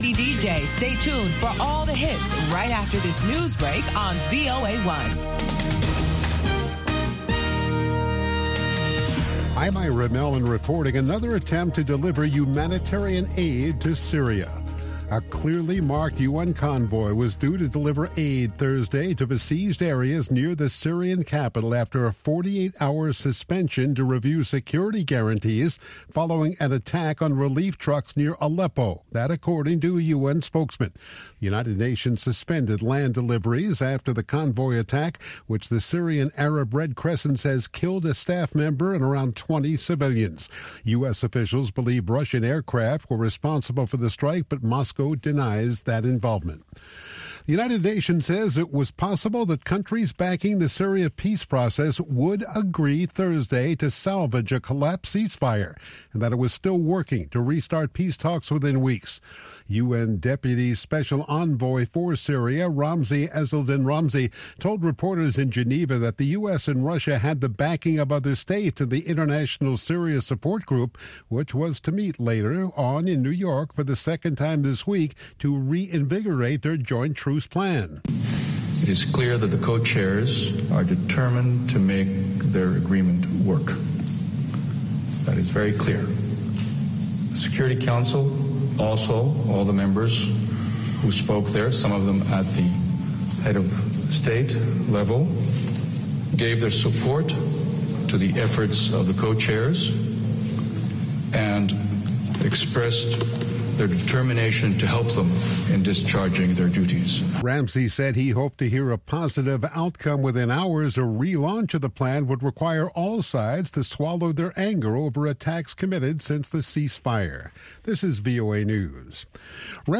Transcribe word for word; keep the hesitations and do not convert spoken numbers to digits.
D J, stay tuned for all the hits right after this news break on V O A one. I'm Ira Mellon reporting another attempt to deliver humanitarian aid to Syria. A clearly marked U N convoy was due to deliver aid Thursday to besieged areas near the Syrian capital after a forty-eight hour suspension to review security guarantees following an attack on relief trucks near Aleppo. That according to a U N spokesman. The United Nations suspended land deliveries after the convoy attack, which the Syrian Arab Red Crescent says killed a staff member and around twenty civilians. U S officials believe Russian aircraft were responsible for the strike, but Moscow denies that involvement. The United Nations says it was possible that countries backing the Syria peace process would agree Thursday to salvage a collapsed ceasefire and that it was still working to restart peace talks within weeks. U N Deputy Special Envoy for Syria, Ramzi Ezzaldin Ramzi, told reporters in Geneva that the U S and Russia had the backing of other states and the International Syria Support Group, which was to meet later on in New York for the second time this week to reinvigorate their joint truce plan. It is clear that the co-chairs are determined to make their agreement work. That is very clear. The Security Council, also all the members who spoke there, some of them at the head of state level, gave their support to the efforts of the co-chairs and expressed their determination to help them in discharging their duties. Ramsey said he hoped to hear a positive outcome within hours. A relaunch of the plan would require all sides to swallow their anger over attacks committed since the ceasefire. This is V O A News.